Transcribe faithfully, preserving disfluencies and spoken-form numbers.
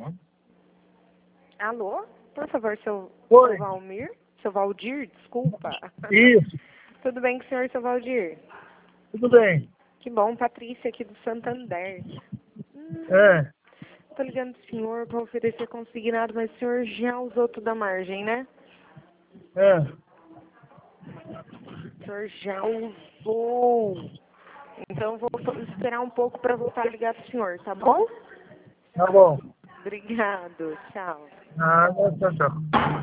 Alô? Por favor, seu, Oi. seu Valmir? Seu Valdir, desculpa. Isso, Tudo bem com o senhor, seu Valdir? tudo bem. Que bom, Patrícia aqui do Santander. Hum, É, tô ligando pro senhor para oferecer consignado, mas o senhor já usou toda a margem, né? é. O senhor já usou. Então eu vou esperar um pouco para voltar a ligar pro senhor, tá bom? Tá bom. Obrigado, tchau. Nada, tchau, tchau.